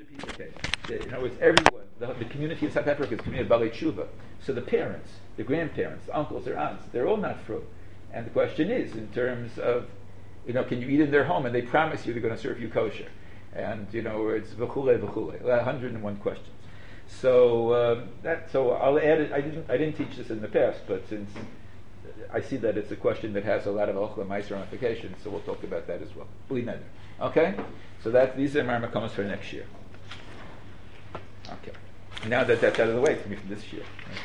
people. Okay. In other words, everyone, the community in South Africa is a community of Balei Tshuva. So the parents, the grandparents, the uncles, their aunts, they're all not fru. And the question is, in terms of, can you eat in their home and they promise you they're going to serve you kosher? And, it's v'chule, 101 questions. So so I'll add it. I didn't teach this in the past, but since I see that it's a question that has a lot of ochla ma'aser ramifications, so we'll talk about that as well. Okay? So these are my makamas for next year. Okay. Now that that's out of the way for me for this year.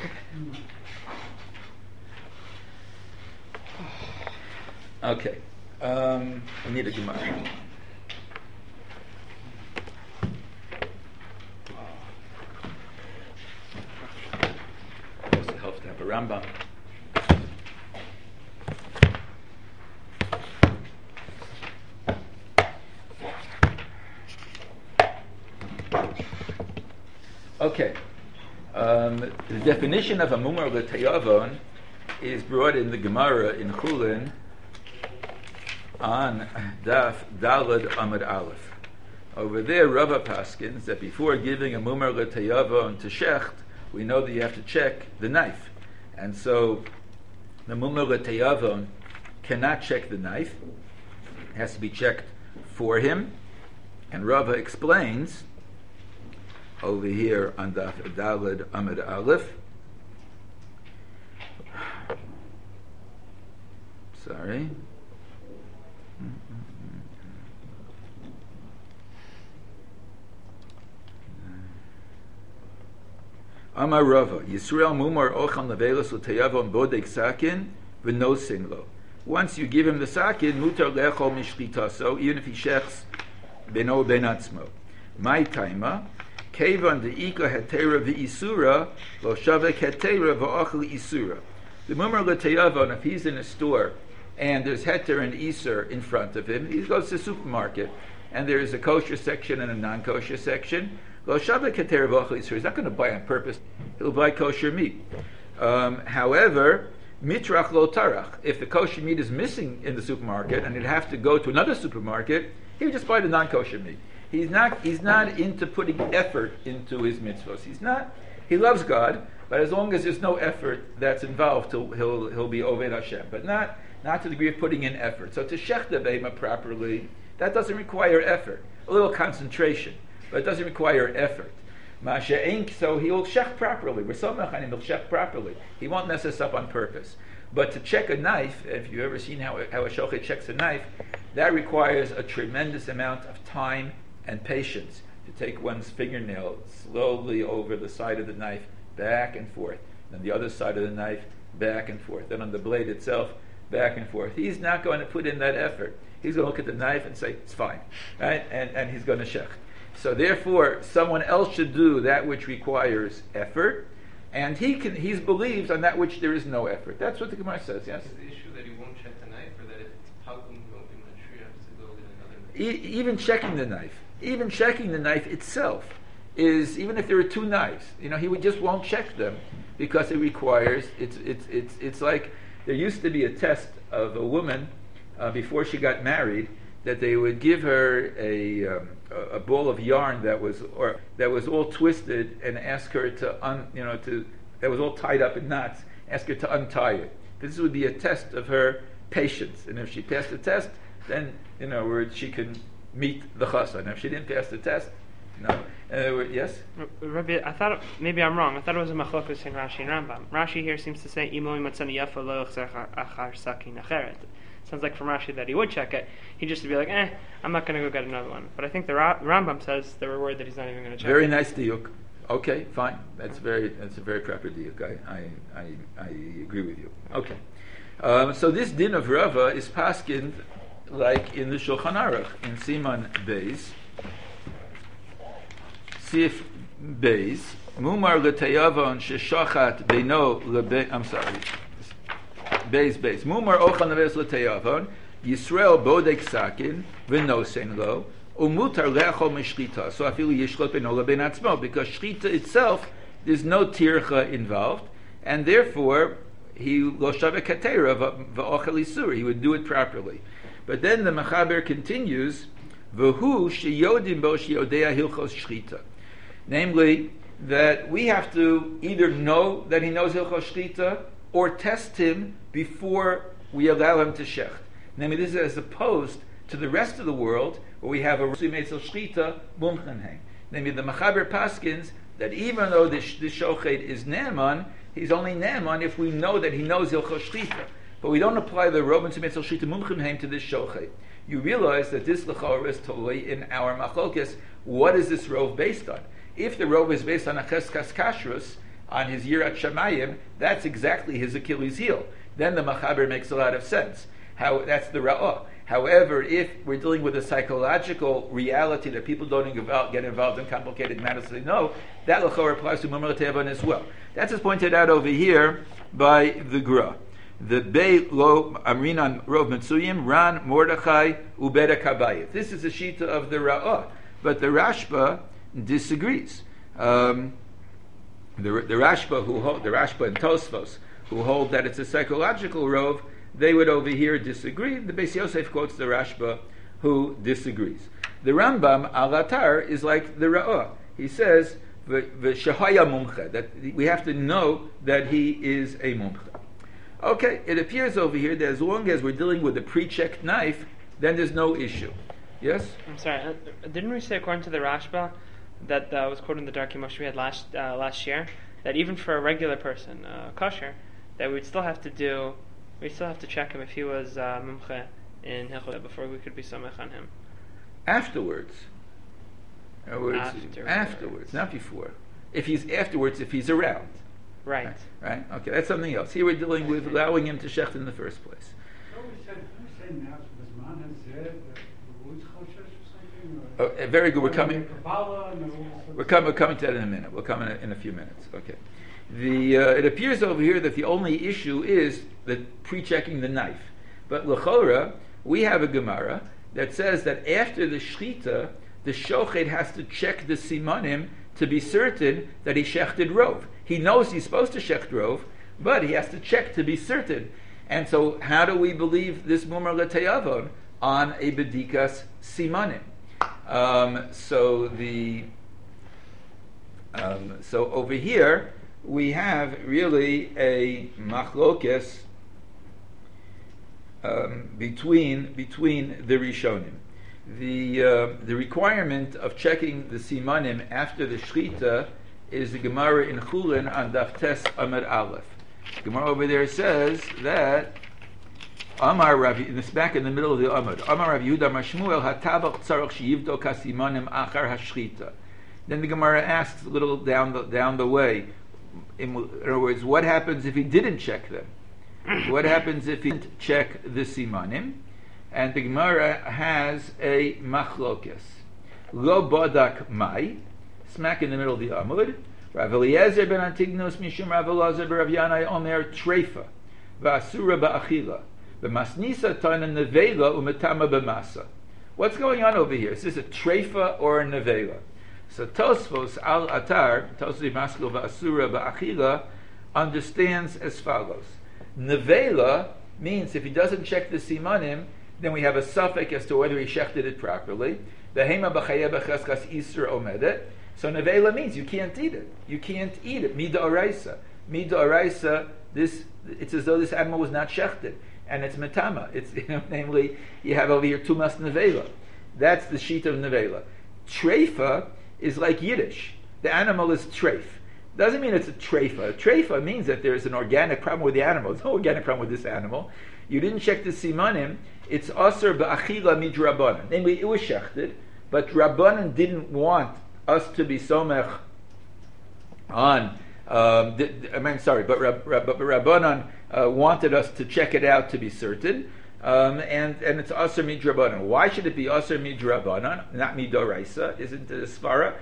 Okay. I need a Gemara. Also helps to have a Rambam. Okay. The definition of a mumar l'tayavon is brought in the Gemara in Chulin on Daf Dalad Amud Aleph. Over there, Rava paskins that before giving a mumar l'tayavon to shecht, we know that you have to check the knife, and so the mumar l'tayavon cannot check the knife; it has to be checked for him. And Rava explains over here on Daf Dalad Amud Aleph. Sorry. Amar Rava, Yisrael mumar ochan levelos l'tayavon bodek sakin v'nosin lo. Once you give him the sakin, mutar lechol mishchitaso, even if he shechs beno ben atzmo. My taima, kevan de'ika hetera v'isura, lo shavek hetera v'ochel isura. The mumar l'tayavon, if he's in a store and there's heter and isur in front of him, he goes to the supermarket and there's a kosher section and a non-kosher section. He's not going to buy on purpose. He'll buy kosher meat. However, mitrach lo tarach. If the kosher meat is missing in the supermarket and he'd have to go to another supermarket, he would just buy the non-kosher meat. He's not into putting effort into his mitzvos. He loves God, but as long as there's no effort that's involved, he'll be Oved Hashem. But not to the degree of putting in effort. So to shech the behema properly, that doesn't require effort. A little concentration. But it doesn't require effort. So he'll shech properly. We're so mechanim, he'll shech properly. He won't mess us up on purpose. But to check a knife, if you've ever seen how a shochet checks a knife, that requires a tremendous amount of time and patience to take one's fingernail slowly over the side of the knife, back and forth. Then the other side of the knife, back and forth. Then on the blade itself, back and forth. He's not going to put in that effort. He's going to look at the knife and say, it's fine. Right? And he's going to shech. So therefore, someone else should do that which requires effort, and he believes on that which there is no effort. That's what the Gemara says. Yes. Is the issue that he won't check the knife, or that if it's pagum, he won't be mature, he has to go get another knife? Even checking the knife itself is, even if there are two knives, he just won't check them because it requires. It's like there used to be a test of a woman before she got married, that they would give her a ball of yarn that was all twisted and ask her that was all tied up in knots, ask her to untie it. This would be a test of her patience, and if she passed the test, then she can meet the chassan. If she didn't pass the test, no. Yes? Rabbi, I thought, maybe I'm wrong, I thought it was a machlokus in Rashi and Rambam. Rashi here seems to say, Imo imatzani yafa lo achar sakin acheret. Sounds like from Rashi that he would check it. He'd just be like, I'm not going to go get another one. But I think the Rambam says the reward that he's not even going to check very it. Nice diuk. Okay, fine. That's a very proper diuk. I agree with you. Okay. So this din of Rava is paskind like in the Shulchan Aruch, in Siman Beis. Sif Beis. Mumar l'tayavon sheshachat beino lebe... I'm sorry. Beis. Mumar ochan leves l'tayavon, Yisrael bodek sakin, v'nosen lo, umutar lechol mishchita. So afilu yishlot beno leben atzmo, because shchita itself, there's no tircha involved, and therefore, he lo shavek katera v'ochel isur, he would do it properly. But then the Mechaber continues, V'hu sheyodim bo sheyodea hilchos shchita. Namely, that we have to either know that he knows hilchos shchita or test him before we allow him to shecht. Namely, this is as opposed to the rest of the world where we have a Rusui Meitzel Shchita Mumchenheim. Namely, the Machaber Paskins, that even though this Shochet is Naaman, he's only Naaman if we know that he knows Hilchos Shchita. But we don't apply the Robin Meitzel Shchita Mumchenheim to this Shochet. You realize that this L'chor is totally in our Machlokes. What is this Rov based on? If the Rov is based on a Cheskas Kashrus, on his Yirat Shamayim, that's exactly his Achilles heel. Then the Machaber makes a lot of sense. That's the Ra'ah. However, if we're dealing with a psychological reality that people don't get involved in complicated matters, they know that L'chor applies to Mumar Tevan as well. That's as pointed out over here by the Gra. The Bei Lo Amrinan Rov Mitzuyim Ran Mordechai Ubeda Kabayit. This is the Shita of the Ra'ah, but the Rashba disagrees. The Rashba and Tosfos, who hold that it's a psychological rov, they would over here disagree. The Beis Yosef quotes the Rashba, who disagrees. The Rambam al Atar is like the Ra'ah. He says v'shahaya mumche, that we have to know that he is a mumche. Okay, it appears over here that as long as we're dealing with a pre-checked knife, then there's no issue. Yes? I'm sorry. Didn't we say according to the Rashba that was quoting the Darkei Moshe we had last year, that even for a regular person, kosher, that we'd still have to check him if he was mumche in Hilchot before we could be somech on him. Afterwards, not before. If he's around. Right. Right. Okay, that's something else. Here we're dealing with allowing him to shecht in the first place. Very good. We're coming to that in a minute. We'll come in a few minutes. Okay. It appears over here that the only issue is the pre-checking the knife. But l'chora, we have a Gemara that says that after the shchita, the shochet has to check the simanim to be certain that he shechted rov. He knows he's supposed to shecht rov, but he has to check to be certain. And so, how do we believe this mumar l'teyavon on a bedikas simanim? So over here we have really a machlokes between the Rishonim. The requirement of checking the simanim after the shchita is the Gemara in Chulin on Daf Tes Amud Aleph. The Gemara over there says that Amar Rav, in this back in the middle of the Amud, Amar Rav Yehuda Mashmuel hatabach tzarach sheyivdo kasimanim achar hashchita. Then the Gemara asks a little down the way. In other words, what happens if he didn't check them? What happens if he didn't check the simanim? And the Gemara has a machlokes. Lo bodak mai, smack in the middle of the Amud. Rav Eliezer ben Antignus mishum Rav Elazar ben Rav Yanai omer treifa va'asura ba'achila. B'masnisa tana nevela umetama b'masa. What's going on over here? Is this a treifa or a nevela? So Tosfos al Atar, Tosfos Maskil va'asura ba'achila, understands as follows. Nevela means if he doesn't check the simanim, then we have a suffix as to whether he shechted it properly. Behema b'chayeh b'cheskas isur omedet. So nevela means you can't eat it. You can't eat it. Mida oraisa. Mida oraisa, it's as though this animal was not shechted. And it's metama. It's namely, you have over here tumas nevela. That's the sheet of nevela. Treifa is like Yiddish. The animal is treif. Doesn't mean it's a treifa. A treifa means that there's an organic problem with the animal. There's no organic problem with this animal. You didn't check the simanim. It's aser ba'achila midrabanan. Namely, it was shechted, but Rabbanan didn't want us to be somech on. But Rabbanan wanted us to check it out to be certain, and it's aser midrabanan. Why should it be aser midrabanan, not midoraisa? Isn't it a svara?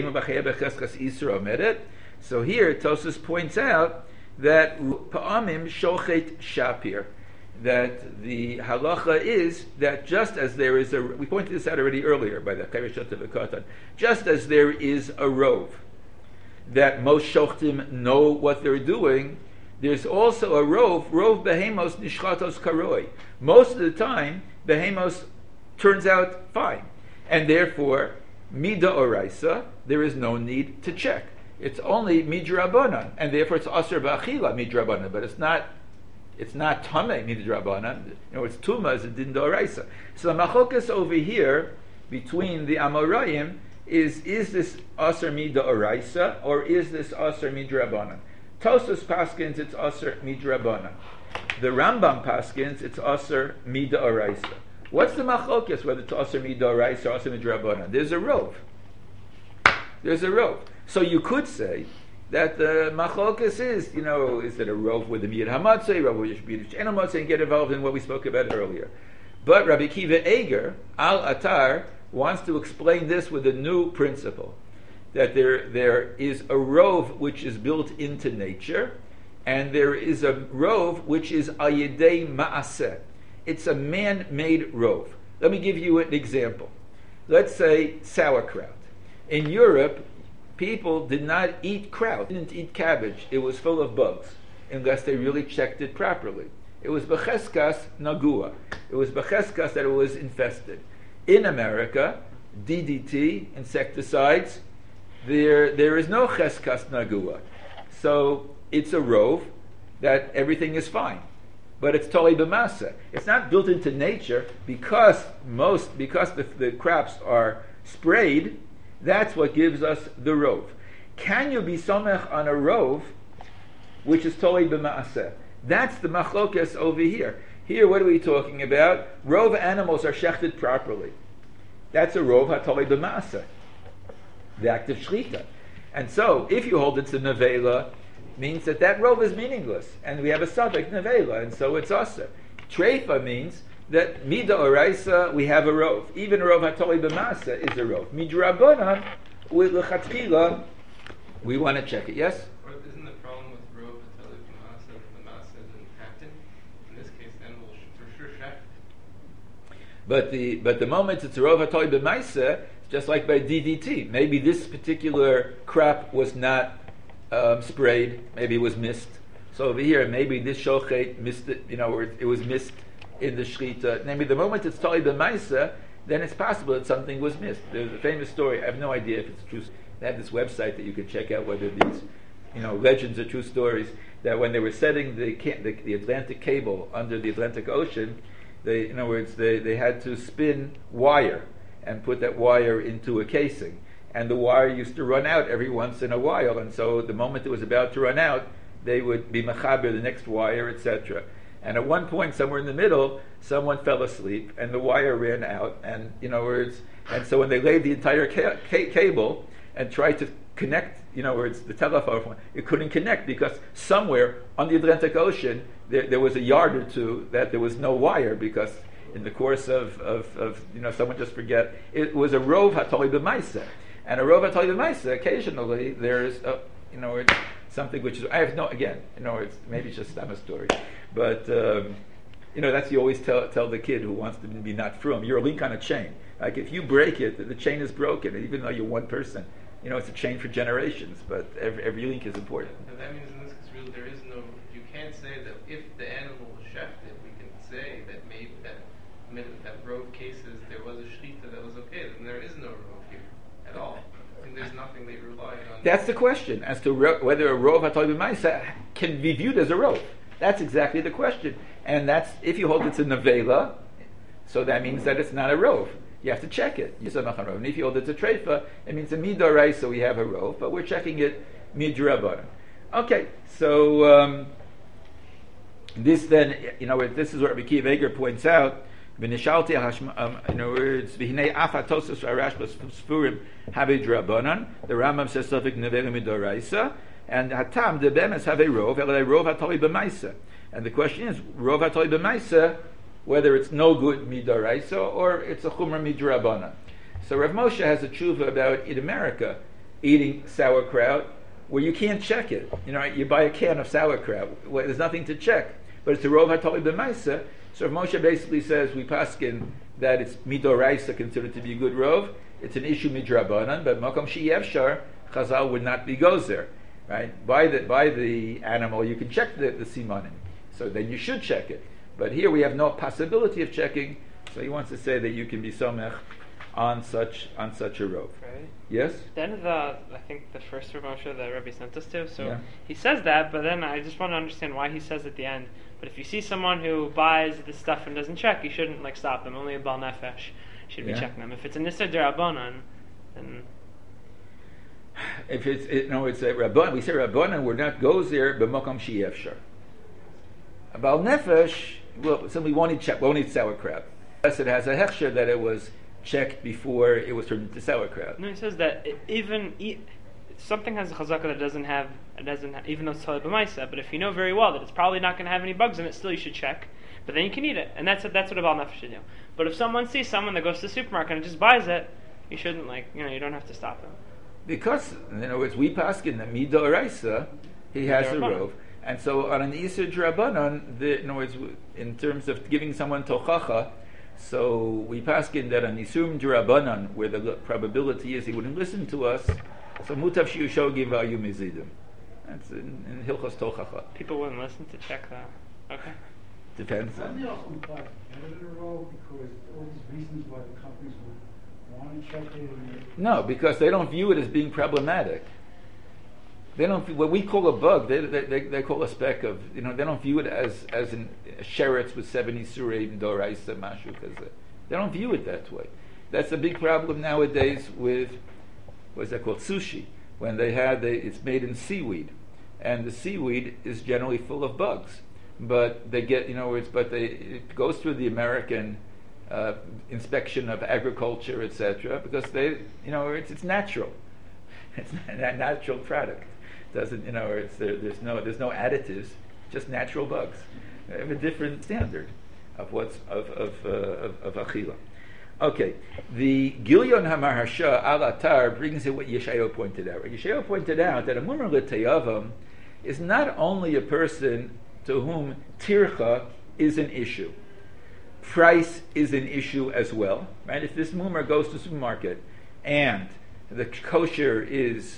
So here Tosfos points out that pa'amim shochet shapir, that the halacha is that just as there is we pointed this out already earlier by the Kairishot of Katan, just as there is a rov that most shochtim know what they're doing, there's also a rov behemos nishchatos karoi. Most of the time, behemos turns out fine. and therefore, mida oraisa, there is no need to check. It's only midrabanan, and therefore it's aser ba'achila midrabanan, but it's not tamei midrabanan. It's tuma is a din d'oraisa. So the machokas over here between the Amoraim is this aser midrabanan or is this aser midrabanan? Tosfos paskins it's aser midrabanan. The Rambam paskins it's aser midrabanan. What's the machokas whether it's aser midrabanan or aser midrabanan? There's a rov. So you could say that the machokas is it a rov with the miyad hamatzah, rov with yishbid enamatzah, and get involved in what we spoke about earlier. But Rabbi Kiva Eger al Atar wants to explain this with a new principle, that there is a rov which is built into nature, and there is a rov which is ayidei ma'aseh. It's a man-made rov. Let me give you an example. Let's say sauerkraut. In Europe, people did not eat kraut, didn't eat cabbage. It was full of bugs, unless they really checked it properly. It was becheskas nagua. It was becheskas that it was infested. In America, DDT, insecticides, there is no cheskas nagua. So it's a rov that everything is fine. But it's totally b'masa. It's not built into nature because the crops are sprayed. That's what gives us the rov. Can you be somech on a rov which is totally b'masa? That's the machlokes over here. Here, what are we talking about? Rov animals are shechted properly. That's a rov hatoli b'masa, the act of shrita. And so, if you hold it's a nevela, means that rov is meaningless, and we have a suffix nevela, and so it's aser. Treifa means that mida oraisa we have a rov. Even a rov hatoli b'masa is a rov. Midrabanan with lechatchila, we want to check it. Yes. Isn't the problem with rov hatoli b'masa that the masa didn't happen? In this case, then we'll for sure check. But the moment it's a rov hatoli b'maisa, just like by DDT, maybe this particular crop was not sprayed, maybe it was missed. So over here, maybe this shochet missed it. It was missed in the shrita. Maybe the moment it's toli b'maisa, then it's possible that something was missed. There's a famous story. I have no idea if it's true. They have this website that you can check out whether these, legends are true stories. That when they were setting the Atlantic cable under the Atlantic Ocean, they had to spin wire and put that wire into a casing. And the wire used to run out every once in a while. And so the moment it was about to run out, they would be mechaber the next wire, etc. And at one point, somewhere in the middle, someone fell asleep, and the wire ran out. And and so when they laid the entire cable and tried to connect, the telephone, it couldn't connect because somewhere on the Atlantic Ocean there was a yard or two that there was no wire because in the course of someone just forget, it was a rov hatoli b'maisa. And a rov hatoli b'maisa, occasionally there's something which is, I have no, again, maybe it's just a story, but that's you always tell the kid who wants to be not frum, you're a link on a chain. Like if you break it, the chain is broken, and even though you're one person, it's a chain for generations, but every link is important. And that means in this case, really, there is no, you can't say that if the animal was shechted, we can say that maybe that rov cases, there was a shrita that was okay, then there is no rov here at all. And there's nothing they rely on. That's the question, as to whether a rov hatoli b'maisa can be viewed as a rov. That's exactly the question. And that's, if you hold it's a nevela, so that means that it's not a rov. You have to check it. And if you hold it's a treifa, it means a midorai, so we have a rov, but we're checking it midrabanan. Okay, so this then, this is what Rabbi Kiva Eger points out. In other words, the Rambam says something nevela midoraisa, and hatam the bemes have a rov hatoli b'maisa. And the question is, rov hatoli b'maisa, whether it's no good midoraisa or it's a chumra midrabanan. So Rav Moshe has a tshuva about in America eating sauerkraut where you can't check it. You buy a can of sauerkraut, there's nothing to check, but it's a rov hatoli b'maisa. So Moshe basically says we paskin that it's midoraisa considered to be a good rov. It's an issue midrabanan, but makom sheyevshar Chazal would not be gozer, right? By the animal you can check the simanim, so then you should check it. But here we have no possibility of checking, so he wants to say that you can be somech on such a rove. Right. Yes? Then I think the first Rav Moshe that Rabbi sent us to, so Yeah. he says that, but then I just want to understand why he says at the end, but if you see someone who buys this stuff and doesn't check, you shouldn't stop them. Only a Baal Nefesh should be Yeah. checking them. If it's a Nisar D'Rabbanan, then... If it's a Rabbanan, we say Rabbanan, we're not goes there, b'mokom she'efshar. A Baal Nefesh, well, simply won't eat sauerkraut. Unless it has a hechsher that it was checked before it was turned into sauerkraut. No, he says that something has a chazaka that doesn't have, even though it's totally b'maisa, but if you know very well that it's probably not going to have any bugs in it, still you should check. But then you can eat it, and that's what a Baal Nefesh should do. But if someone sees someone that goes to the supermarket and just buys it, you shouldn't you don't have to stop them. Because, in other words, we paskin the Mida Oraisa, he has a rove. And so on an Isur D'Rabbanan, in other words, in terms of giving someone tochacha, so we paskin that on Isur D'Rabbanan, where the probability is he wouldn't listen to us, so mutav shiusho givayu mizidim. That's in Hilchos Tochacha. People wouldn't listen to check that. Okay. Depends. Doesn't it also imply competitor role because all these reasons why the companies would want to check it? No, because they don't view it as being problematic. They don't. What we call a bug, they call a speck of. They don't view it as in sheretz with 70 surei and doraisa mashu. They don't view it that way. That's a big problem nowadays with what's that called, sushi. When it's made in seaweed, and the seaweed is generally full of bugs. But they get, it goes through the American inspection of agriculture, etc. Because it's natural. It's a natural product. Doesn't there's no additives, just natural bugs. They have a different standard of achila. Okay, the Gilyon HaMaharsha al Atar brings in what Yeshayahu pointed out. Yeshayahu pointed out that a mumar l'teyavam is not only a person to whom tircha is an issue. Price is an issue as well, right? If this mumar goes to the supermarket and the kosher is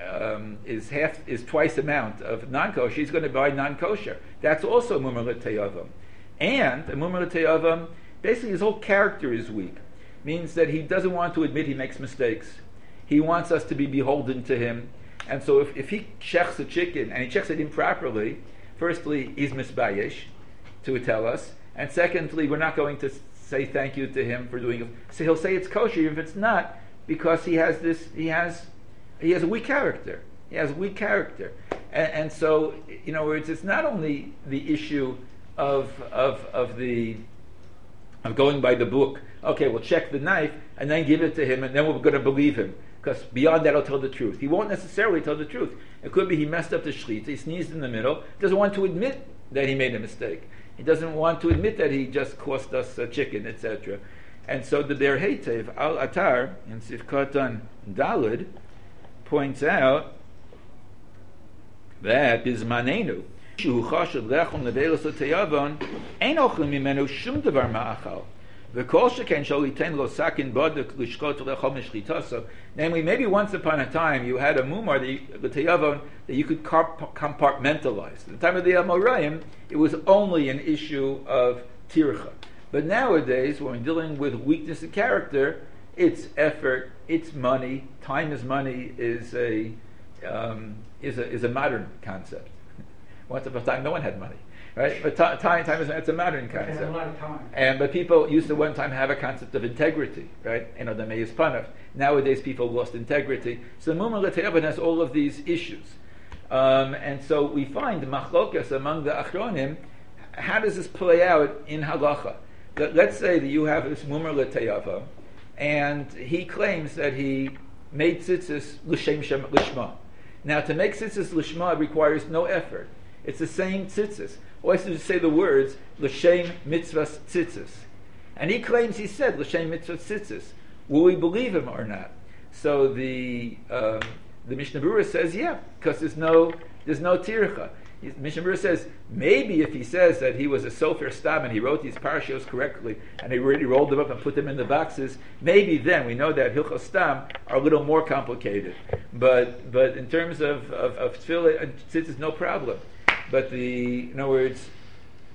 twice the amount of non-kosher, he's going to buy non-kosher. That's also mumar l'teyavam. And a mumar l'teyavam, basically his whole character is weak. Means that he doesn't want to admit he makes mistakes. He wants us to be beholden to him. And so if he checks a chicken and he checks it improperly, firstly, he's misbayesh to tell us, and secondly, we're not going to say thank you to him for doing it. So he'll say it's kosher if it's not, because he has a weak character. He has a weak character, and so it's not only the issue of going by the book. Okay, we'll check the knife and then give it to him, and then we're going to believe him. Because beyond that, he'll tell the truth. He won't necessarily tell the truth. It could be he messed up the shechita, he sneezed in the middle, he doesn't want to admit that he made a mistake. He doesn't want to admit that he just cost us a chicken, etc. And so the Ber Heitev, Al Atar, in Sifkatan Dalid, points out that Bizmanenu, Shu Chashav Lechem Levelos L'Teyavon, Ein Ochlim Mimenu Shum Devar Ma'achal. Namely, maybe once upon a time you had a mumar, the teyavon, that you could compartmentalize. At the time of the Amoraim, it was only an issue of tircha. But nowadays, when we're dealing with weakness of character, it's effort, it's money. Time is money is a modern concept. Once upon a time, no one had money. Right, but time is it's a modern concept. A lot of time. But people used to one time have a concept of integrity, right? The meiz panav. Nowadays, people lost integrity. So mumar l'teyavan has all of these issues, and so we find machlokas among the achronim. How does this play out in halacha? Let's say that you have this mumar l'teyavan, and he claims that he made tzitzis l'shem lishma. Now, to make tzitzis lishma requires no effort. It's the same tzitzis. All he has to say the words l'shem mitzvahs tzitzis, and he claims he said l'shem mitzvahs tzitzis. Will we believe him or not? So the Mishnah Berurah says yeah, because there's no tircha. Mishnah Berurah says maybe if he says that he was a sofer stam and he wrote these parashos correctly and he really rolled them up and put them in the boxes, maybe then we know that hilchos stam are a little more complicated. But in terms of tefillah and tzitzis, no problem. But in other words,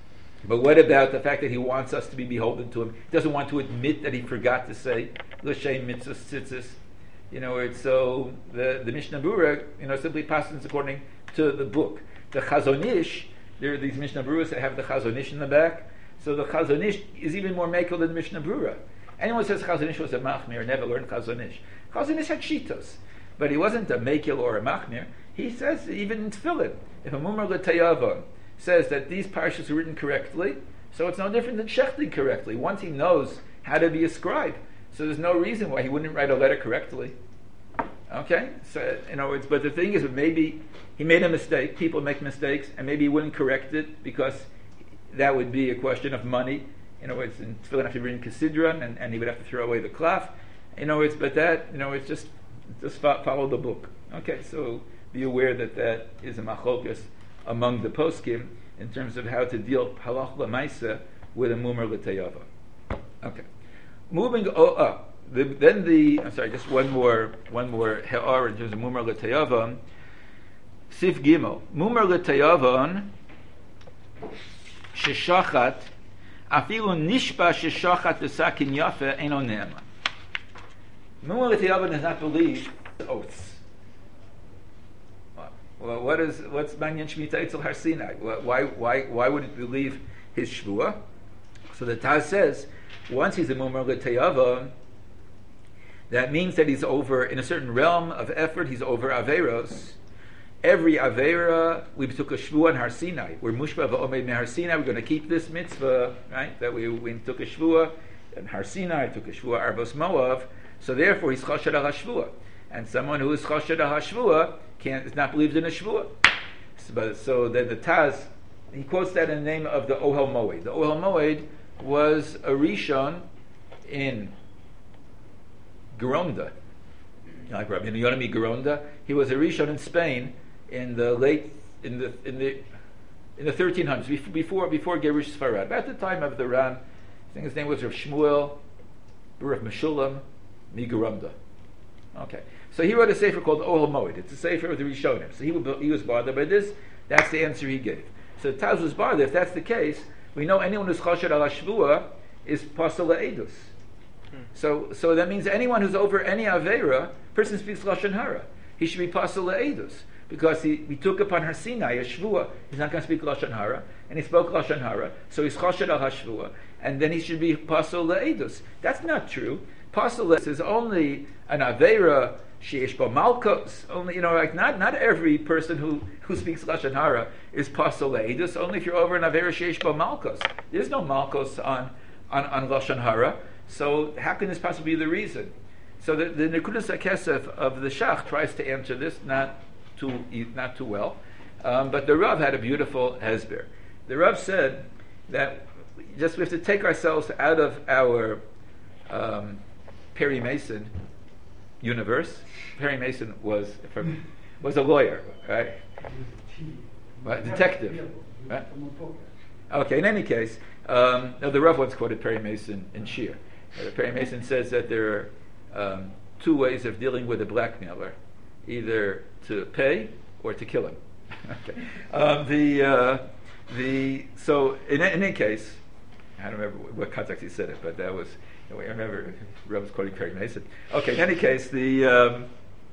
But what about the fact that he wants us to be beholden to him? He doesn't want to admit that he forgot to say l'shem mitzvah tzitzis. It's so the Mishnah Berurah, simply passes according to the book. The Chazon Ish, there are these Mishnah Berurahs that have the Chazon Ish in the back. So the Chazon Ish is even more makel than the Mishnah Berurah. Anyone who says Chazon Ish was a machmir never learned Chazon Ish. Chazon Ish had shitos, but he wasn't a makel or a machmir. He says even in Tefillin, if a mumar l'tayavon says that these parshas are written correctly, so it's no different than shechting correctly. Once he knows how to be a scribe, so there's no reason why he wouldn't write a letter correctly. Okay? So, but the thing is that maybe he made a mistake. People make mistakes, and maybe he wouldn't correct it because that would be a question of money. It's in Tefillin have to bring Kesidron, and he would have to throw away the klaf. It's just follow the book. Okay, so be aware that is a machlokes among the poskim in terms of how to deal halach l'maisa with a mumar l'tayava. Okay, moving up. Just one more he'ar in terms of mumar l'tayava. Sif Gimel, mumar l'tayavan sheshachat afilu nishba sheshachat l'sakin yafe eno ne'eman. Mumar l'tayavan does not believe oaths. Well, what's Banyan Shemitah Eitzel Har Sinai? Why would it believe his shvuah? So the Taz says, once he's a mumar l'tayava, that means that he's over in a certain realm of effort. He's over averos. Every avera, we took a shvuah on Har Sinai. We're mushba v'omed me Har Sinai. We're going to keep this mitzvah, right? That we took a shvuah and Har Sinai took a shvuah Arbos Moav. So therefore, he's chashed al hashvuah. And someone who is chashed al hashvuah is not believed in a shvuah. So then the Taz, he quotes that in the name of the Ohel Moed. The Ohel Moed was a rishon in Geronda, like Rabbi Yonavi Geronda. He was a rishon in Spain in the 1300s, before Gerush Sfarad, about the time of the Ran. I think his name was Rav Shmuel, Rav Meshulam, Geronda. Okay, so he wrote a sefer called Ohel Moed. It's a sefer of the Rishonim. So he was bothered by this. That's the answer he gave. So Taz was bothered. If that's the case, we know anyone who's chashed al hashvuah is pasal le'edus. So that means anyone who's over any avera, person speaks lashon hara, he should be pasal le'edus because he took upon Har Sinai a shvuah. He's not going to speak lashon hara, and he spoke lashon hara, so he's chashed al hashvuah, and then he should be pasal le'edus. That's not true. Pasal le'edus is only an avera sheyesh bo malkos. Only not every person who speaks lashon hara is pasal le'edus. Only if you're over an avera sheyesh bo malkos. There's no malkos on lashon hara. So how can this possibly be the reason? So the Nekudas HaKesef of the Shach tries to answer this, not too well. But the Rav had a beautiful hesber. The Rav said that we have to take ourselves out of our Perry Mason universe. Perry Mason was a lawyer, right? Detective, right? Okay. In any case, the Rav once quoted Perry Mason in Shir. Perry Mason says that there are two ways of dealing with a blackmailer: either to pay or to kill him. Okay. So in any case, I don't remember what context he said it, but that was. I remember Rav was quoting Perry Mason. Okay. In any case, in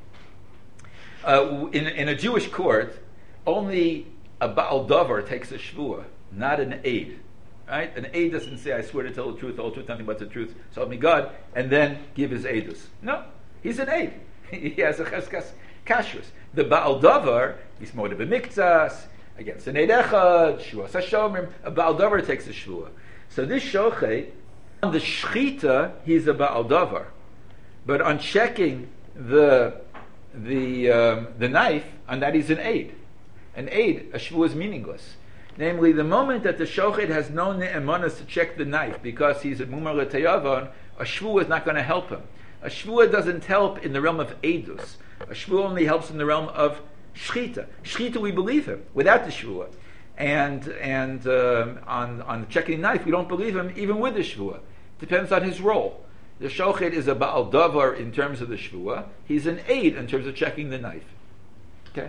a Jewish court, only a Baal Davar takes a shvuah, not an aid. Right? An aid doesn't say, I swear to tell the truth, nothing but the truth, so help me God, and then give his aidus. No, he's an aid. He has a cheskas kashrus. The Baal Davar, he's more of a miktzas, against an aid echad, shuas hashomrim, a Baal Davar takes a shvuah. So this shochet, on the shchita, he's a Baal Davar. But on checking the knife, on that he's an aid. An aid, a shvuah is meaningless. Namely, the moment that the shochet has no ne'emanas to check the knife because he's a mumar l'tayavon, a shvuah is not going to help him. A shvuah doesn't help in the realm of edus. A shvuah only helps in the realm of shchita. Shchita, we believe him without the shvuah, and on checking the knife, we don't believe him even with the shvuah. Depends on his role. The shochet is a Baal Davar in terms of the shvuah. He's an aid in terms of checking the knife. Okay.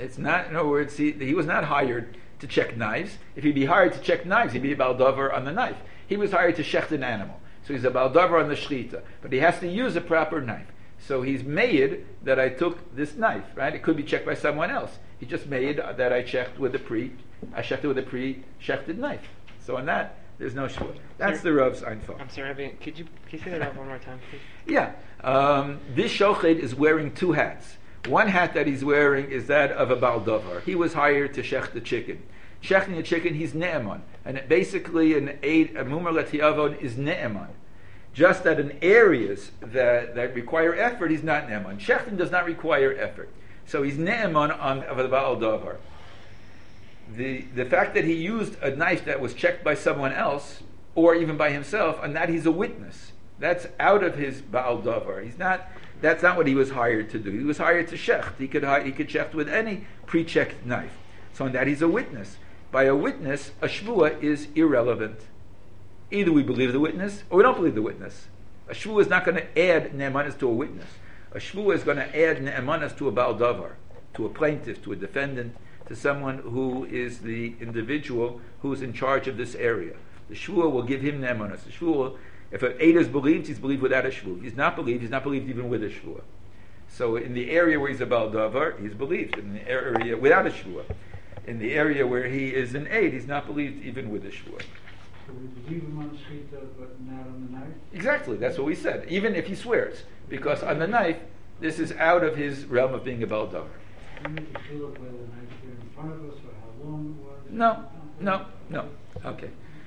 It's not, in other words, he was not hired to check knives. If he'd be hired to check knives, he'd be a baldover on the knife. He was hired to shecht an animal. So he's a baldover on the shechita. But he has to use a proper knife. So he's made that I took this knife, right? It could be checked by someone else. He just made that I checked with a pre-shechted knife. So on that, there's no shvua. That's the Rav's Einfeld. I'm sorry, Rabbi, can you say that out one more time, please? Yeah. This shochet is wearing two hats. One hat that he's wearing is that of a baldover. He was hired to shecht the chicken. Shechting the chicken, he's ne'eman. And basically, a mumar l'tiyavon is ne'eman. Just that in areas that require effort, he's not ne'eman. Shechting does not require effort. So he's ne'eman of the baldover. The fact that he used a knife that was checked by someone else, or even by himself, and that he's a witness. That's out of his baldover. That's not what he was hired to do. He was hired to shecht. He could shecht with any pre-checked knife. So in that he's a witness. By a witness, a shvua is irrelevant. Either we believe the witness or we don't believe the witness. A shvua is not going to add ne'emanis to a witness. A shvua is going to add ne'emanis to a baldavar, to a plaintiff, to a defendant, to someone who is the individual who is in charge of this area. The shvua will give him ne'emanis. The shvua, if an aid is believed, he's believed without a shvua. He's not believed even with a shvua. So in the area where he's a baldavar, he's believed. In the area without a shvua. In the area where he is an aid, he's not believed even with a shvua. So we believe him on the shechita, but not on the knife? Exactly, that's what we said. Even if he swears. Because on the knife, this is out of his realm of being a baldavar. We need to feel whether the knife was in front of us or how long it was? No. Okay.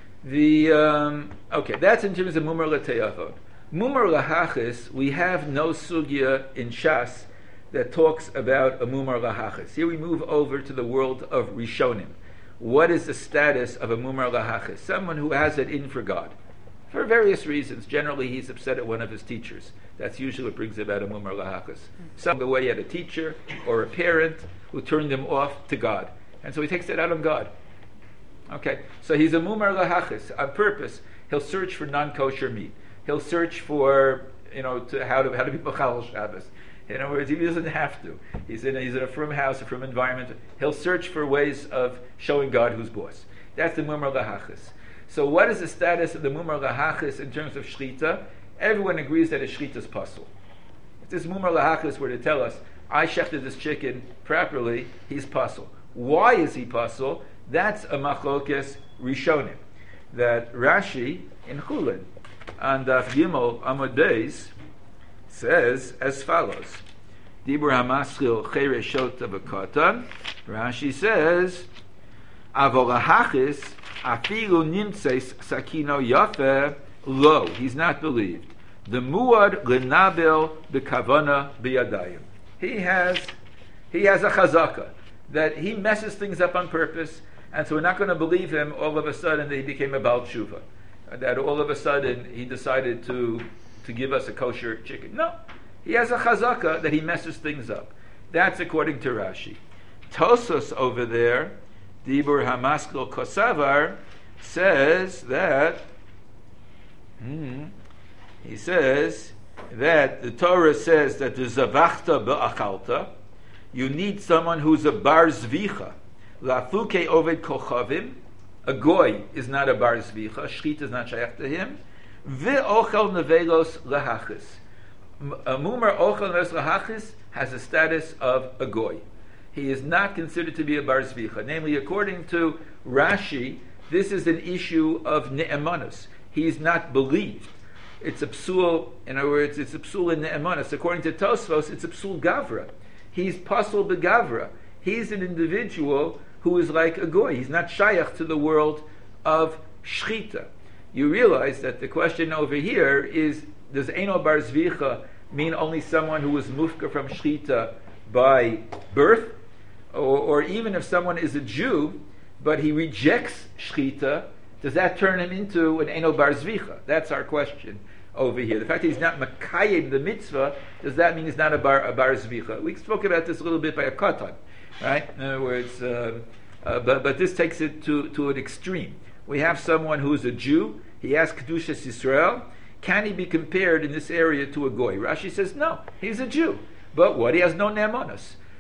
Okay, that's in terms of mumar l'teyavon. Mumar lahachis, we have no sugya in Shas that talks about a mumar lahachis. Here we move over to the world of Rishonim. What is the status of a mumar lahachis? Someone who has it in for God. For various reasons. Generally, he's upset at one of his teachers. That's usually what brings about a mumar lahachis. Some the way he had a teacher or a parent who turned him off to God. And so he takes it out on God. Okay, so he's a mumar lahachis. On purpose, he'll search for non-kosher meat. He'll search for, how to be B'chal Shabbos. In other words, he doesn't have to. He's in a frum house, a frum environment. He'll search for ways of showing God who's boss. That's the mumar lahachis. So what is the status of the mumar lahachis in terms of shechita? Everyone agrees that a shechita is pasul. If this mumar lahachis were to tell us, I shechted this chicken properly, he's pasul. Why is he pasul? That's a machlokes rishonim. That Rashi in Chulin, on Daf Gimel Amud Beis, says as follows: Dibur hamaschil chereshot avakatan. Rashi says, Avolahachis afilu nimtzeis sakino yafe lo. He's not believed. The muad lenabel bekavana biyadayim. He has a chazaka that he messes things up on purpose, and so we're not going to believe him all of a sudden that he became a Baal Tshuva. That all of a sudden he decided to give us a kosher chicken. No. He has a chazaka that he messes things up. That's according to Rashi. Tosos over there, Dibur Hamaskil Kosavar, says that he says that the Torah says that the zavachta be'achalta, you need someone who's a bar zvicha. Lafuke oved kochavim, a goy is not a bar zvicha, shchit is not shaykh to him. Ve'ochel nevelos lahachis. A mumar ochel nevelos lahachis has a status of a goy. He is not considered to be a bar zvicha. Namely, according to Rashi, this is an issue of ne'emanos. He is not believed. It's a psul, in other words, it's a psul in ne'emanos. According to Tosfos, it's a psul gavra. He's pasul begavra. He's an individual who is like a goy. He's not shaykh to the world of shchita. You realize that the question over here is, does Eino bar zvicha mean only someone who was mufka from shchita by birth? Or even if someone is a Jew, but he rejects shchita, does that turn him into an Eino bar zvicha? That's our question over here. The fact that he's not makayim the mitzvah, does that mean he's not a bar zvicha? We spoke about this a little bit by a katan, right? In other words, but this takes it to an extreme. We have someone who's a Jew. He has Kedushas Yisrael. Can he be compared in this area to a goy? Rashi says no. He's a Jew, but what? He has no ne'emanos.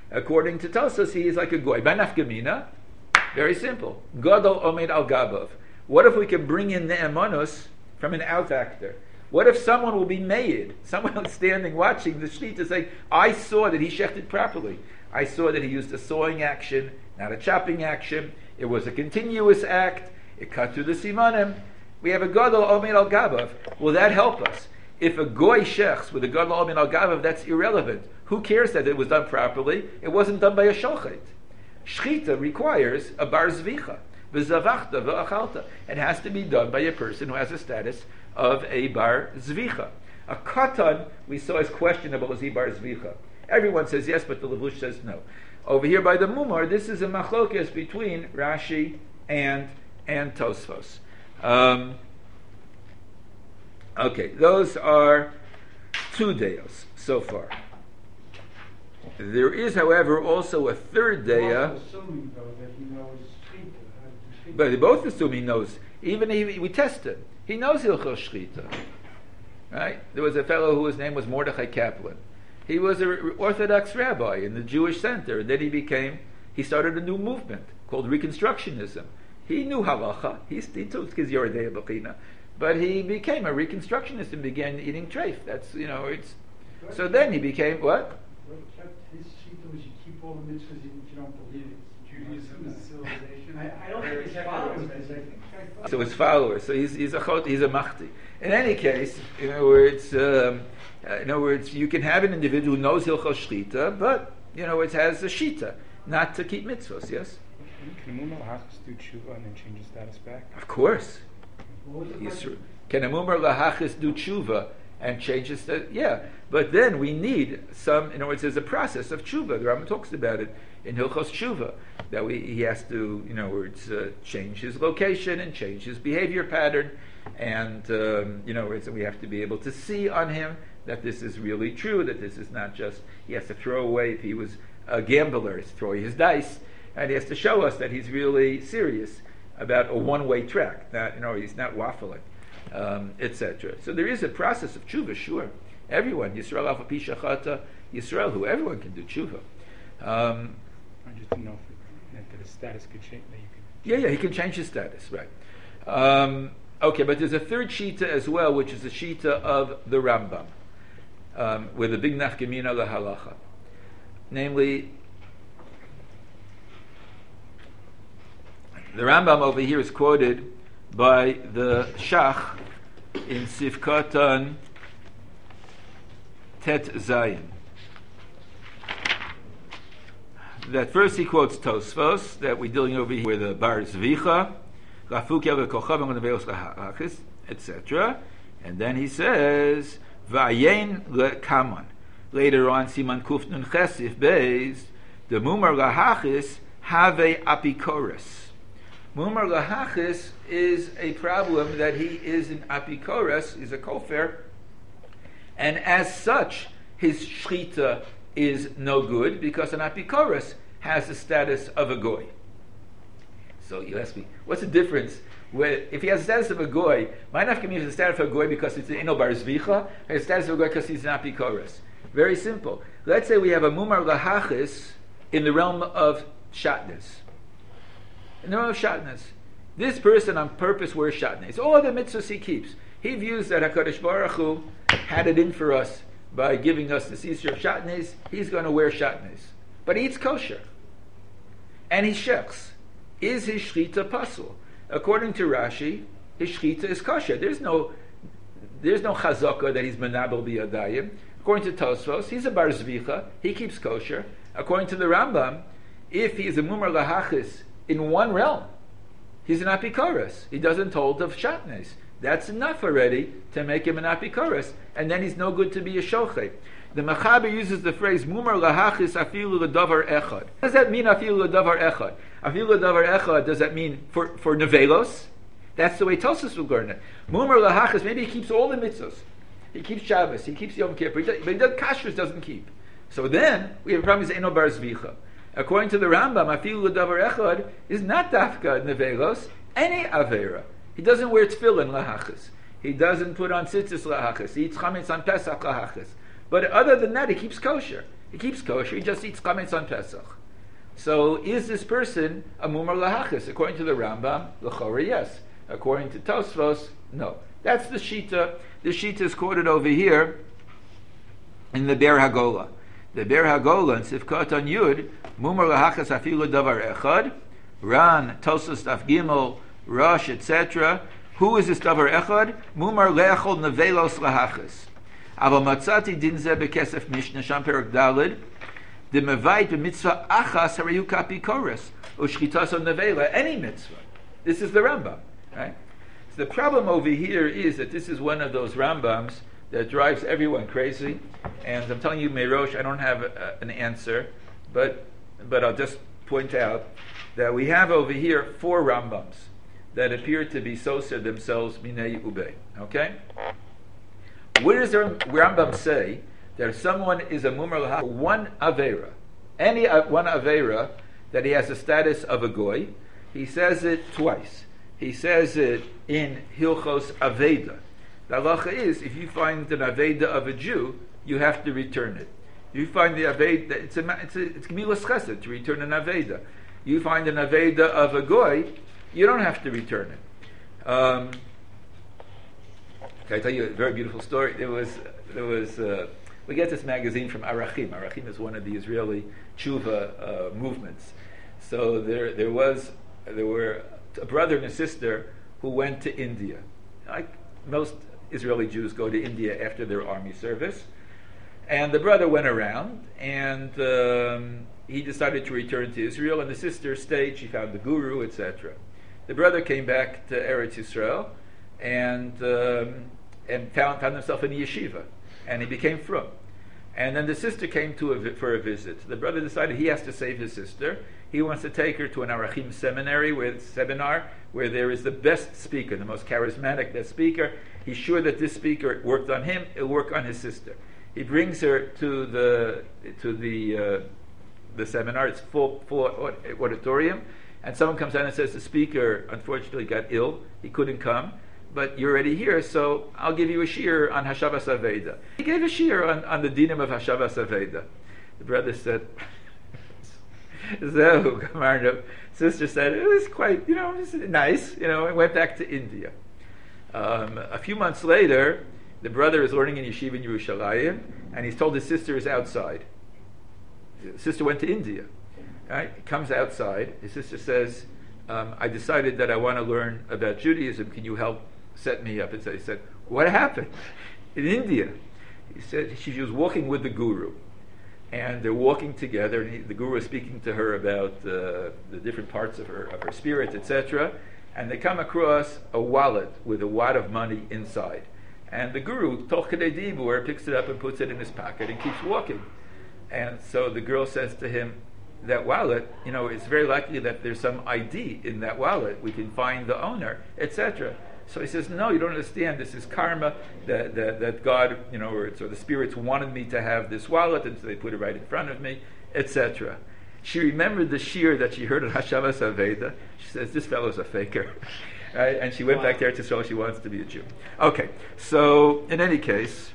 According to Tosfos, he is like a goy. Banaf Gemina, very simple. Gadol omed al gabav. What if we can bring in the emonos from an out actor? What if someone will be made, someone standing watching the shechita saying, I saw that he shechted properly. I saw that he used a sawing action, not a chopping action. It was a continuous act. It cut through the simanim. We have a gadol omed al gabav. Will that help us? If a goy shechs with a gadol omed al gabav, that's irrelevant. Who cares that it was done properly? It wasn't done by a shochet. Shechita requires a bar zvicha. V'zavachta v'achalta. It has to be done by a person who has a status of a bar zvicha. A katan, we saw, is questionable as a bar zvicha. Everyone says yes, but the Levush says no. Over here by the Mumar, this is a machlokes between Rashi and Tosfos. Okay, those are two deos so far. There is, however, also a third deya. Assuming, though, that he knows shechita. But they both assume he knows. Even we tested. He knows Hilchos Shechita. Right? There was a fellow whose name was Mordechai Kaplan. He was an Orthodox rabbi in the Jewish Center, and then he started a new movement called Reconstructionism. He knew halacha. He took his Yoredei Bechina, but he became a Reconstructionist and began eating treif. That's it's. So then he became what? His shechita was you keep all the mitzvahs even if you don't believe it. Judaism is a civilization. I don't think his followers. So his followers. So he's a machti. In any case, in other words, you can have an individual who knows Hilchos Shechita, but it has a shita not to keep mitzvahs. Yes. Can a mumar lahachas do tshuva and then change his status back? Of course. Can a mumar lahachas do tshuva and change his status? Yeah, but then we need some. In other words, there's a process of tshuva. The Rambam talks about it in Hilchos Tshuva that he has to, change his location and change his behavior pattern, and we have to be able to see on him that this is really true, that this is not just, he has to throw away, if he was a gambler, he's throwing his dice, and he has to show us that he's really serious about a one-way track, that he's not waffling, etc. So there is a process of tshuva, sure. Everyone, Yisrael Alpha Pi Shachata, Yisrael, who everyone can do tshuva. I just didn't know that the status could change. Yeah, he can change his status, right. Okay, but there's a third shita as well, which is the shita of the Rambam, with a big nafkamina lahalacha. Namely, the Rambam over here is quoted by the Shach in Sifkatan Tet Zayin. That first he quotes Tosfos, that we're dealing over here with the Bar Zvicha, etc. And then he says, V'ayin le'kaman. Later on, Siman Kufnun Chesif Beis, the Mumar Lahachis have a apikoros. Mumar Lahachis is a problem that he is an apikoros, is a kofer, and as such, his shchita is no good because an apikoros has the status of a goy. So you ask me, what's the difference? If he has the status of a goy, my nafkamina is the status of a goy because it's an ino bar zvicha, or the status of a goy because he's an apikoros. Very simple. Let's say we have a mumar lahachis in the realm of shatnez. In the realm of shatnez, this person on purpose wears shatnez. All the mitzvahs he keeps. He views that HaKadosh Baruch Hu had it in for us by giving us the Sisra of shatnez. He's going to wear shatnez. But he eats kosher. And he shechs. Is his shchita pasul? According to Rashi, his shchita is kosher. There's no chazaka that he's menabel biyadayim. According to Tosfos, he's a bar zvicha. He keeps kosher. According to the Rambam, if he is a mumar lahachis in one realm, he's an apikoros. He doesn't hold of shatnez. That's enough already to make him an apikoros, and then he's no good to be a shochet. The Mechaber uses the phrase mumar lahachis afilu l'davar echad. What does that mean, afilu l'davar echad? Afilu l'davar echad, does that mean for nevelos? That's the way Tosfos will learn it. Mumar lahachis, maybe he keeps all the mitzvahs. He keeps Shabbos, he keeps Yom Kippur, but he does kashrus doesn't keep. So then we have a problem. Is eno bar zvicha. According to the Rambam, afilu l'davar echad is not dafka nevelos, any avera. He doesn't wear tefillin lahachis. He doesn't put on tzitzis lahachis. He eats chametz on Pesach lahachis. But other than that, he keeps kosher. He keeps kosher, he just eats chametz on Pesach. So is this person a mumar lahachis? According to the Rambam, l'chora, yes. According to Tosfos, no. That's the Shita. The Shita is quoted over here in the Ber Hagola. The Ber Hagola in Sifkat on Yud, mumar lahachis afilu davar echad, Ran, Tosfos Daf Gimel, Rosh, etc. Who is this davar echad? Mumar le'echol nevelos lahachis. Aval matzati din zeh bekesef Mishnah Sham Perek Daled. The mevayit b'mitzvah achas harayu kapi kores ushchitas on nevela, any mitzvah. This is the Rambam, right? So the problem over here is that this is one of those Rambams that drives everyone crazy. And I'm telling you, Meirosh, I don't have an answer, but I'll just point out that we have over here 4 Rambams that appear to be soser themselves minei ube. Okay? Where does the Rambam say that if someone is a mumar lahachis, one avera, any one avera, that he has the status of a goy? He says it twice. He says it in Hilchos Aveda. The halacha is, if you find an aveda of a Jew, you have to return it. You find the aveda, it's gemilas chesed to return an aveda. You find an aveda of a goy, you don't have to return it. Can I tell you a very beautiful story? There was we get this magazine from Arachim. Arachim is one of the Israeli tshuva movements. So there were a brother and a sister who went to India. Like most Israeli Jews go to India after their army service. And the brother went around, and he decided to return to Israel, and the sister stayed. She found the guru, etc. The brother came back to Eretz Yisrael, and found himself in a yeshiva, and he became frum. And then the sister came for a visit. The brother decided he has to save his sister. He wants to take her to an Arachim seminar where there is the best speaker, the most charismatic best speaker. He's sure that this speaker worked on him, it'll work on his sister. He brings her to the seminar. It's full auditorium, and someone comes out and says the speaker unfortunately got ill. He couldn't come, but you're already here, so I'll give you a shiur on Hashavas Aveda. He gave a shiur on the dinim of Hashavas Aveda. The brother said, Zehu, sister said, it was quite, nice, and went back to India. A few months later, the brother is learning in yeshiva in Yerushalayim, and he's told his sister is outside. His sister went to India. Right? He comes outside. His sister says, I decided that I want to learn about Judaism. Can you help set me up? And so he said, what happened? In India. He said she was walking with the guru. And they're walking together, and the guru is speaking to her about the different parts of her spirit, etc. And they come across a wallet with a wad of money inside. And the guru, toch kedei dibur, picks it up and puts it in his pocket and keeps walking. And so the girl says to him, that wallet, it's very likely that there's some ID in that wallet. We can find the owner, etc. So he says, no, you don't understand. This is karma that God, or the spirits wanted me to have this wallet, and so they put it right in front of me, etc. She remembered the shiur that she heard at Hashavas Aveda. She says, this fellow's a faker. Right? And she went back there to show she wants to be a Jew. Okay, so in any case,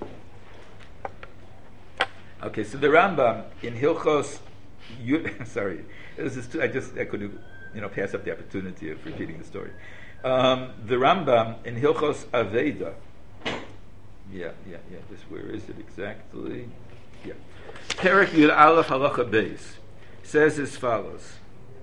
so the Rambam in Hilchos, sorry, I couldn't pass up the opportunity of repeating the story. The Rambam in Hilchos Aveda, where is it exactly? Yeah. Perek Yud Aleph Halacha Beis says as follows.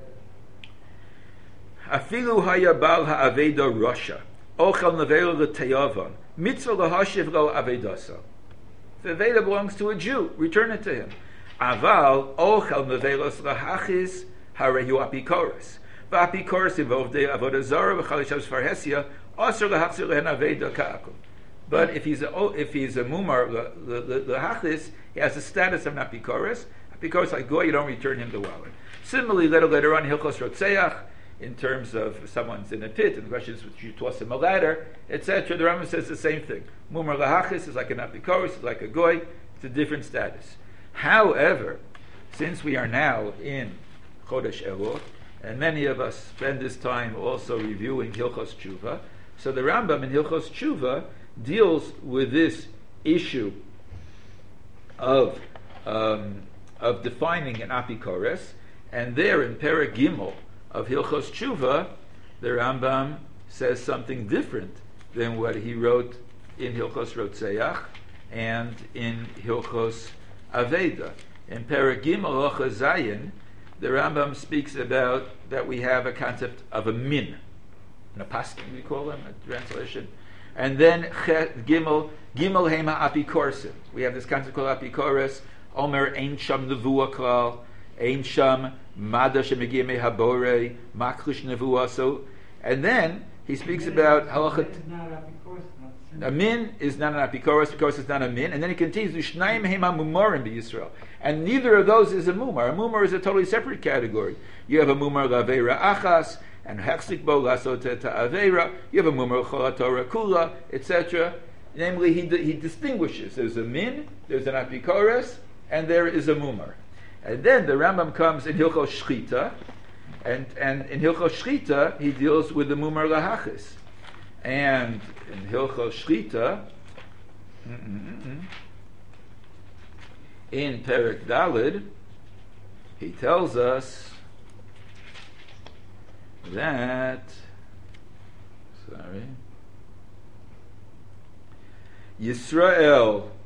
Afilu haya bal ha'aveda Rasha, ochel nevela l'teyavon, mitzvah lahashiv lo avedasa. The aveda belongs to a Jew, return it to him. Aval ochel nevelos lahachis harehu apikoros. V'apikoros involved the avodah zara v'chalishavs farhesia, asur lahachzir lehen aveda ka'akum. But if he's a mumar lahachis, he has the status of an apikoros. Apikoros like goy, you don't return him the wallet. Similarly, later on, Hilchos Rotzeach, in terms of if someone's in a pit, and the question is, would you toss him a ladder, etc. The Rambam says the same thing. Mumar lahachis is like an apikoros, is like a goy. It's a different status. However, since we are now in Chodesh Elul, and many of us spend this time also reviewing Hilchos Tshuva, so the Rambam in Hilchos Tshuva deals with this issue of of defining an apikoros, and there in Perek Gimel of Hilchos Tshuva, the Rambam says something different than what he wrote in Hilchos Rotzeach and in Hilchos Aveda. In Perek Gimel Halacha Zayin, the Rambam speaks about that we have a concept of a min, a paskin we call them, a translation, and then Gimel Hema Apikorsim. We have this concept called Apikoros. Omer Ein Sham Nevuah Klal, Ein Sham Mada Shemegiyeh Mehabore, Maklish Nevuah. So, and then he speaks about halachat. A min is not an apikoros because it's not a min, and then he continues Ushnaim Hema Mumarim BeYisrael, and neither of those is a mumar. A mumar is a totally separate category. You have a mumar laveira achas and hexlik bo lasot ta'aveira. You have a mumar cholatora kula, etc. Namely, he distinguishes. There's a min, there's an apikoros, and there is a mumar. And then the Rambam comes in Hilchos Shchita, and in Hilchos Shchita he deals with the mumar lahachis. And in Hilchos Shchita, in Perek Daled, he tells us that, Yisrael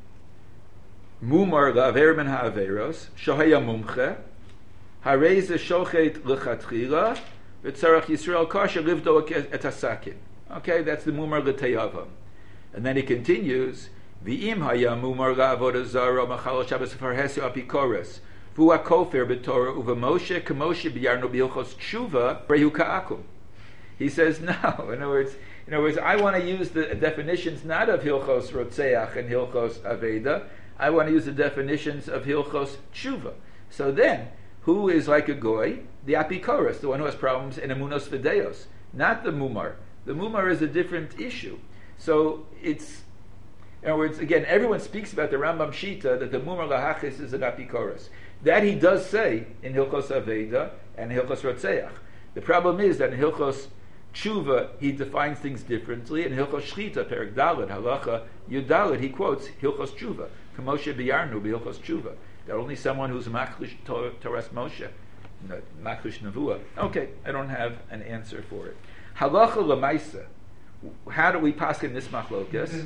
mumar la'aver ben ha'averos shohaya mumche harei ze shochet lechatchila v'tzarach Yisrael kasher livdo et hasakin. Okay, that's the mumar l'teyavam. And then he continues, V'im haya mumar la'avodah zara machal Shabbos farhesio apikoros v'hu ha'kofer b'torah uva Moshe k'Moshe b'yarno b'ilchos tshuva brehu ka'akum. He says, no, in other words, I want to use the definitions not of Hilchos Rotzeach and Hilchos Aveda. I want to use the definitions of Hilchos Tshuva. So then, who is like a goy? The apikoros, the one who has problems in emunos fideos, not the mumar. The mumar is a different issue. So it's, in other words, again, everyone speaks about the Rambam Shita that the mumar lahachis is an apikoros. That he does say in Hilchos Aveda and Hilchos Rotzeach. The problem is that in Hilchos Tshuva, he defines things differently. In Hilchos Shchita, Perek Daled, Halacha Yudaled, he quotes Hilchos Tshuva, K'Moshe b'yarnu b'Hilchos Tshuva. That only someone who's Maklish Toras Moshe, Maklish Nevuah. Okay, I don't have an answer for it. Halacha L'maisa. How do we pass in this machlokes? Does the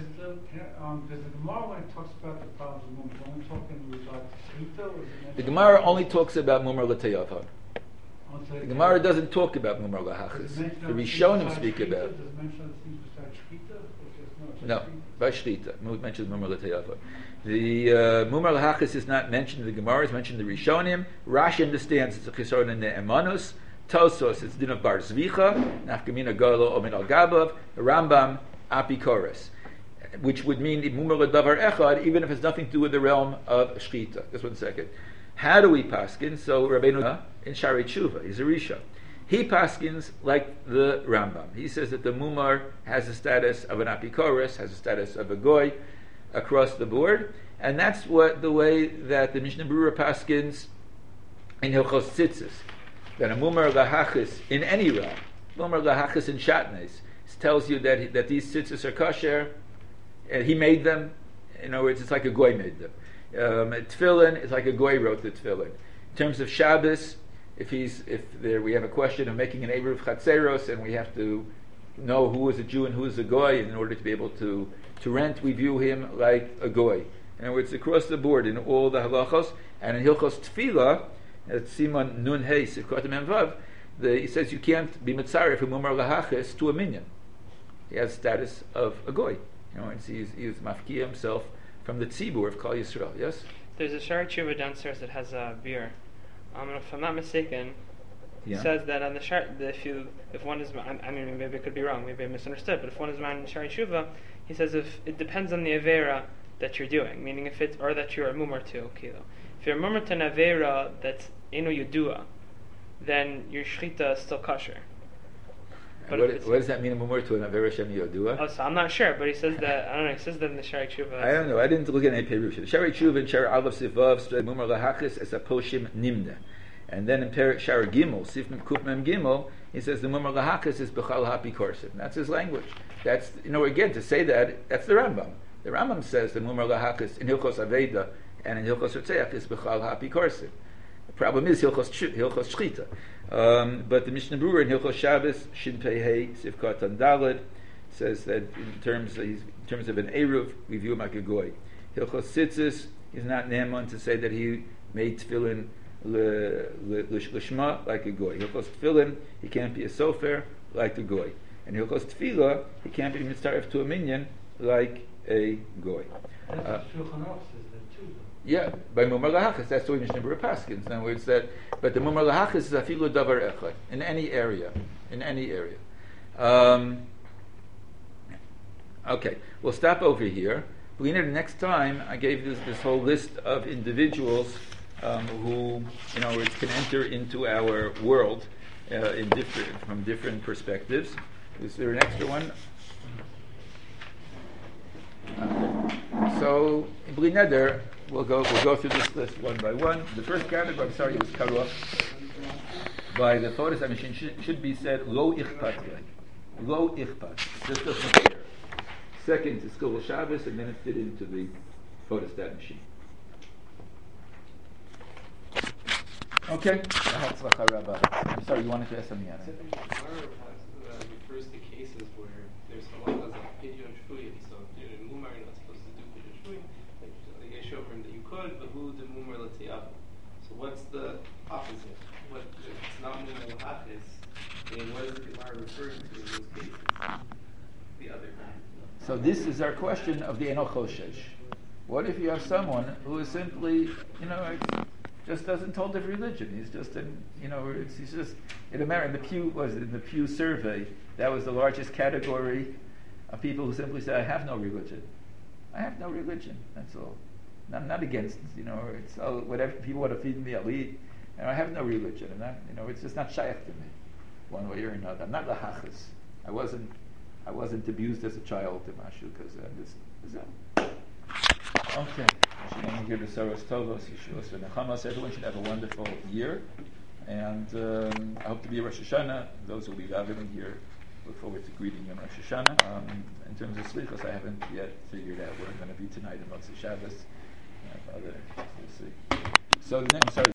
Gemara, when it talks about the problems of mumar, only talking about Shchita, or is it The Gemara only talks about mumar l'teyavam. The Gemara doesn't talk about mumar lahachis. The Rishonim speak about it. Does it mention other things besides Shchita? Or just No, by Shlita. It mentions mumar l'teyavam. The mumar lahachis is not mentioned in the Gemara. It's mentioned in the Rishonim. Rashi understands it's a chisaron in the emanus. Tosos, it's din of bar zvicha. Nafkamina golo omin al gabav. The Rambam apikoros, which would mean mumar l'davar echad, even if it's nothing to do with the realm of Shchita. Just 1 second. How do we paskin? So Rabbeinu in Shari Tshuva, he's a Risha. He paskins like the Rambam. He says that the mumar has the status of an apikoros, has the status of a goy across the board, and that's what the way that the Mishnah Berurah paskins in Hilchos Tzitzis. That a mumar lahachis in any realm, mumar lahachis in Shatnes, tells you that these tzitzis are kosher, and he made them. In other words, it's like a goy made them. Tefillin, it's like a goy wrote the tefillin. In terms of Shabbos, we have a question of making an Eruv Chatzeros, and we have to know who is a Jew and who is a goy, and in order to be able to rent, we view him like a goy. In other words, across the board in all the halachos, and in Hilchos Tefillah, at Simon Nun Hey Sivkot Mem Vav, he says you can't be mitzaref from mumar lahachis to a minyan. He has status of a goy. And he's mafkiya himself from the tzibur of Kol Yisrael. Yes. There's a Shari Tshuva downstairs that has a beer. If I'm not mistaken, it says that on the Shari, if one is, I mean, maybe it could be wrong, maybe I misunderstood, but if one is man in Shari Tshuva, he says if it depends on the avera that you're doing, meaning if it's, or that you're a mumar to kilo. If you're a mumar to an avera that's eno yudua, then your shchita is still kosher. But what does that mean, a mumar to an avera shem yodua? Oh, so I'm not sure, but he says that, I don't know, he says that in the Shari Tshuva. I don't know, I didn't look at any perush. The Shari Tshuva and Shari Aleph Sivav, mumar lahachis es a poshim nimna. And then in Shari Gimel, Sif Kuf Mem Gimel, he says the mumar lahachis is b'chal hapi korsiv. That's his language. That's, again, to say that, that's the Rambam. The Rambam says the mumar lahachis in Hilchos Aveda and in Hilchos Rotzeach is Bechal Ha'apikorsim. The problem is Hilchos Shchita. But the Mishnah Berurah in Hilchos Shabbos, Shin Pei Hei, Sivkat Daled, says that in terms of an Eruv, we view him like a goy. Hilchos Tzitzis is not Ne'eman to say that he made tefillin l'shma like a goy. Hilchos Tefillin, he can't be a sofer like a goy. And Hilchos Tefillah, he can't be mitzaref to a minyan like a goy. Shulchan Aruch says that too. Yeah, by Mumar Lahachas, that's the way Mishnah Berurah paskins. In other words, but the Mumar Lahachas is afilu davar echad in any area. Okay, we'll stop over here. Next time, I gave this whole list of individuals who, can enter into our world from different perspectives. Is there an extra one? So, in Bli Neder, we'll go through this list one by one. The first category, was cut off by the Torah Machine. Should be said lo ichpat, lo ichpat. This doesn't care. Second is Kol Shabbos, and then it fit into the photostat machine. Okay. I'm sorry, you wanted to ask something, Anna? Refers to cases where there's someone who has a pidyon shvuyin, so in Mumar you're not supposed to do pidyon shvuyin. Like I show him that you could, but who the Mumar l'tiyav? So what's the opposite? What it's not Mumar l'hachis, and what is the Gemara referring to in those cases? The other kind. So this is our question of the Eno Choshesh. What if you have someone who is simply, just doesn't hold of religion? He's just he's just in America. In the Pew survey, that was the largest category of people who simply say, "I have no religion. I have no religion. That's all. I'm not against. It's whatever people want to feed me, I'll eat. I have no religion, and it's just not shaykh to me, one way or another. I'm not lahachas. I wasn't abused as a child in Mashu because okay. Everyone should have a wonderful year, and I hope to be a Rosh Hashanah. Those who will be gathering here, look forward to greeting you on Rosh Hashanah. In terms of slichos, I haven't yet figured out where I'm going to be tonight in Motzei Shabbos. We'll see. So I'm sorry.